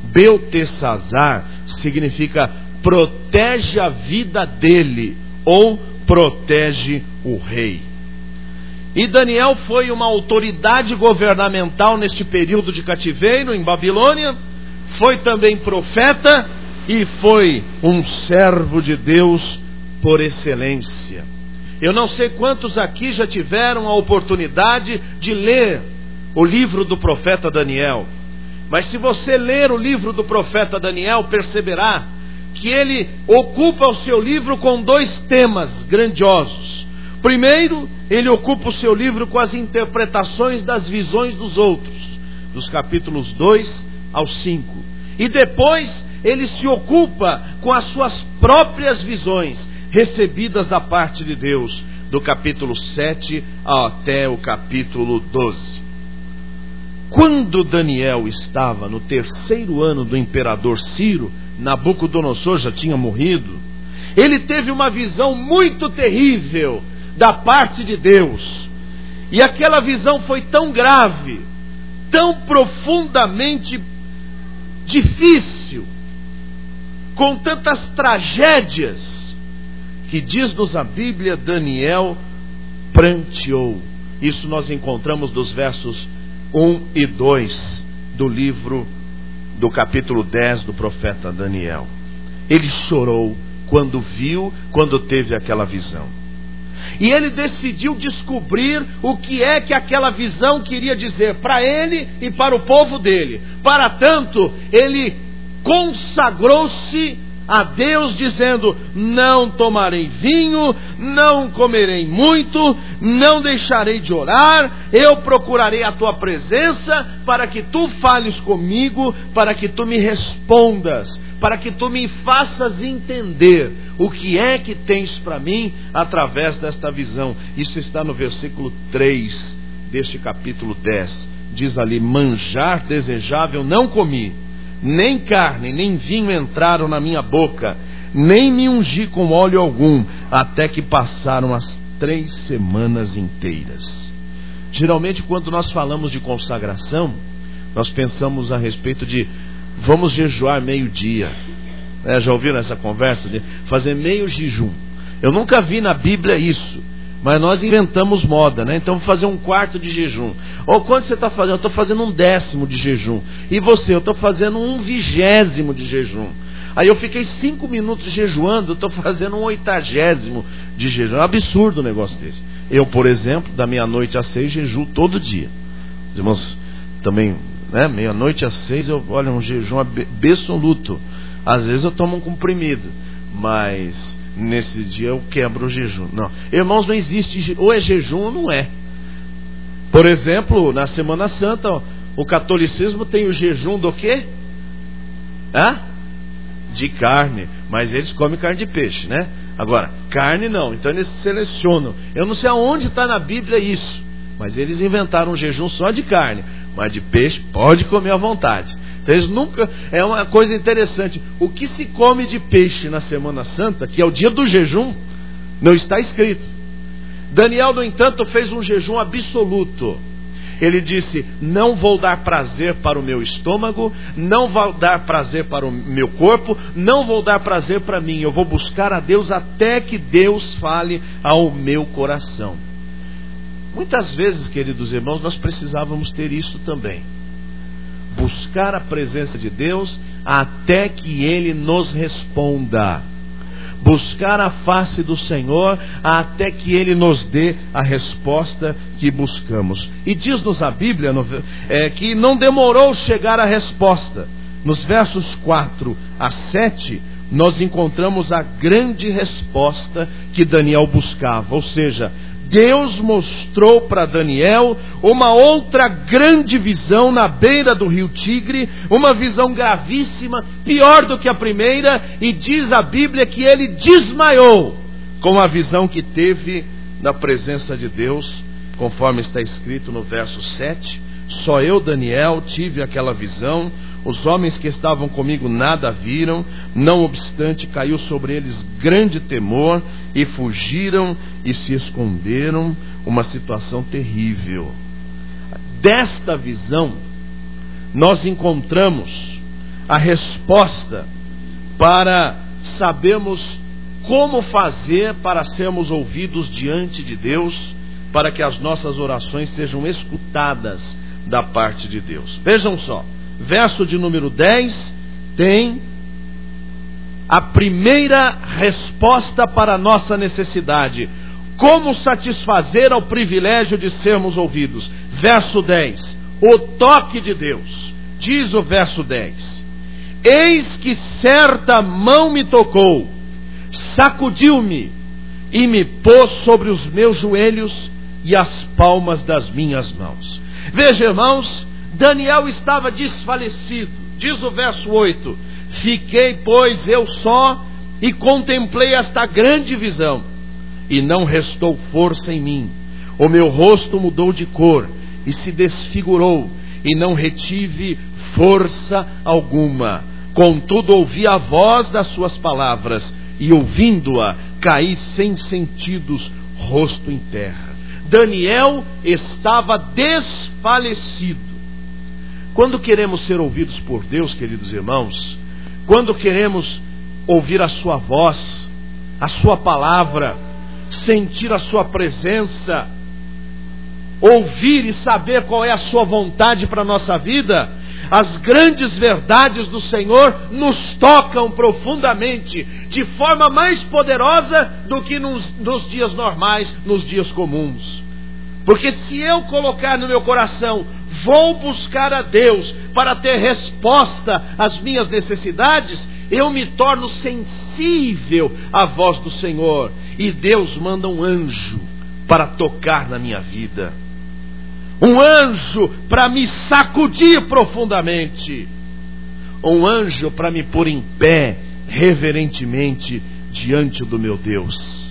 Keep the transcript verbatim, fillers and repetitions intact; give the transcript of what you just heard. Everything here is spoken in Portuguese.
Beltesazar significa protege a vida dele, ou protege o rei. E Daniel foi uma autoridade governamental neste período de cativeiro em Babilônia, foi também profeta e foi um servo de Deus por excelência. Eu não sei quantos aqui já tiveram a oportunidade de ler o livro do profeta Daniel, mas se você ler o livro do profeta Daniel, perceberá que ele ocupa o seu livro com dois temas grandiosos. Primeiro, ele ocupa o seu livro com as interpretações das visões dos outros, dos capítulos dois ao cinco. E depois, ele se ocupa com as suas próprias visões, recebidas da parte de Deus, do capítulo sete até o capítulo doze. Quando Daniel estava no terceiro ano do imperador Ciro, Nabucodonosor já tinha morrido, ele teve uma visão muito terrível da parte de Deus. E aquela visão foi tão grave, tão profundamente difícil, com tantas tragédias, que diz-nos a Bíblia, Daniel pranteou. Isso nós encontramos dos versos um e dois do livro do capítulo dez do profeta Daniel. Ele chorou quando viu, quando teve aquela visão. E ele decidiu descobrir o que é que aquela visão queria dizer para ele e para o povo dele. Para tanto, ele consagrou-se a Deus, dizendo: não tomarei vinho, não comerei muito, não deixarei de orar, eu procurarei a tua presença para que tu fales comigo, para que tu me respondas, para que tu me faças entender o que é que tens para mim através desta visão. Isso está no versículo três deste capítulo dez. Diz ali: manjar desejável não comi, nem carne, nem vinho entraram na minha boca, nem me ungi com óleo algum, até que passaram as três semanas inteiras. Geralmente, quando nós falamos de consagração, nós pensamos a respeito de vamos jejuar meio-dia. É, já ouviram essa conversa de fazer meio jejum? Eu nunca vi na Bíblia isso, mas nós inventamos moda, né? Então vou fazer um quarto de jejum. Ou quando você está fazendo? Eu estou fazendo um décimo de jejum. E você? Eu estou fazendo um vigésimo de jejum. Aí eu fiquei cinco minutos jejuando, eu estou fazendo um oitagésimo de jejum. É um absurdo um negócio desse. Eu, por exemplo, da meia-noite às seis, jejuo todo dia. Os irmãos também, né? Meia-noite às seis, eu, olha, um jejum absoluto. Às vezes eu tomo um comprimido, mas nesse dia eu quebro o jejum. Não, irmãos, não existe, ou é jejum ou não é. Por exemplo, na Semana Santa, o catolicismo tem o jejum do quê? Hã? De carne, mas eles comem carne de peixe, né? Agora, carne não, então eles selecionam. Eu não sei aonde está na Bíblia isso, mas eles inventaram um jejum só de carne, mas de peixe pode comer à vontade. Então eles nunca, é uma coisa interessante, o que se come de peixe na Semana Santa, que é o dia do jejum, não está escrito. Daniel, no entanto, fez um jejum absoluto. Ele disse: não vou dar prazer para o meu estômago, não vou dar prazer para o meu corpo, não vou dar prazer para mim, eu vou buscar a Deus até que Deus fale ao meu coração. Muitas vezes, queridos irmãos, nós precisávamos ter isso também. Buscar a presença de Deus até que Ele nos responda. Buscar a face do Senhor até que Ele nos dê a resposta que buscamos. E diz-nos a Bíblia é, que não demorou chegar a resposta. Nos versos quatro a sete, nós encontramos a grande resposta que Daniel buscava. Ou seja, Deus mostrou para Daniel uma outra grande visão na beira do rio Tigre, uma visão gravíssima, pior do que a primeira, e diz a Bíblia que ele desmaiou com a visão que teve na presença de Deus, conforme está escrito no verso sete. Só eu, Daniel, tive aquela visão, os homens que estavam comigo nada viram, não obstante caiu sobre eles grande temor, e fugiram e se esconderam. Uma situação terrível. Desta visão nós encontramos a resposta para sabermos como fazer para sermos ouvidos diante de Deus, para que as nossas orações sejam escutadas da parte de Deus. Vejam só, verso de número dez tem a primeira resposta para a nossa necessidade. Como satisfazer ao privilégio de sermos ouvidos? Verso dez, o toque de Deus. Diz o verso dez: eis que certa mão me tocou, sacudiu-me e me pôs sobre os meus joelhos e as palmas das minhas mãos. Veja, irmãos, Daniel estava desfalecido. Diz o verso oito: fiquei, pois, eu só e contemplei esta grande visão, e não restou força em mim. O meu rosto mudou de cor e se desfigurou, e não retive força alguma. Contudo, ouvi a voz das suas palavras, e ouvindo-a, caí sem sentidos, rosto em terra. Daniel estava desfalecido. Quando queremos ser ouvidos por Deus, queridos irmãos, quando queremos ouvir a sua voz, a sua palavra, sentir a sua presença, ouvir e saber qual é a sua vontade para a nossa vida, as grandes verdades do Senhor nos tocam profundamente, de forma mais poderosa do que nos, nos dias normais, nos dias comuns. Porque se eu colocar no meu coração, vou buscar a Deus para ter resposta às minhas necessidades, eu me torno sensível à voz do Senhor, e Deus manda um anjo para tocar na minha vida, um anjo para me sacudir profundamente, um anjo para me pôr em pé reverentemente diante do meu Deus.